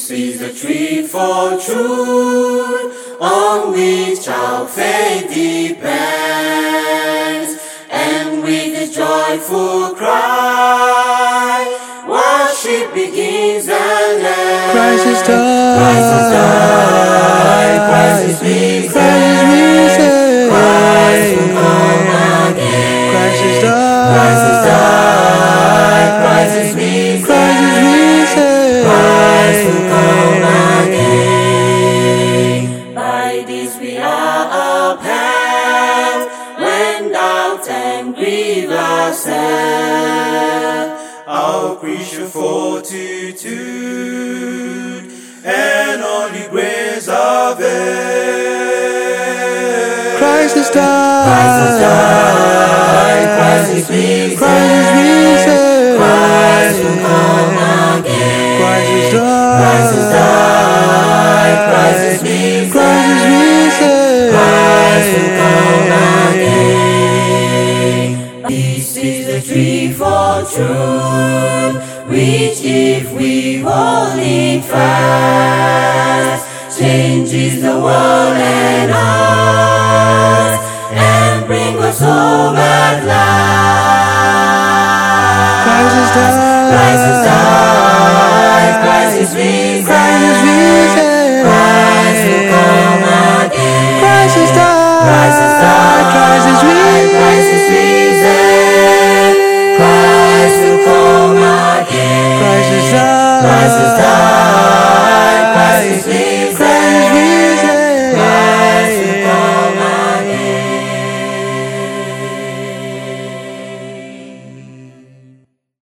This is the tree for truth, on which our faith depends. And with this joyful cry, worship begins and ends. Christ is died. Christ is died. Christ is risen. Christ will come again. Christ is died. Christ is died. Christ is risen. Christ will come again. By this we are upheld when doubt and grief ourselves. Our Christian fortitude and only grace avail. Christ is died. Christ is died. Christ is risen. Christ is risen. Christ will come again. Christ is died. Christ is died. Christ is risen. Christ is risen. Christ will come again. This is the tree for truth, which if we hold it fast, changes the world and us, and bring us home at last. Christ is died. Christ is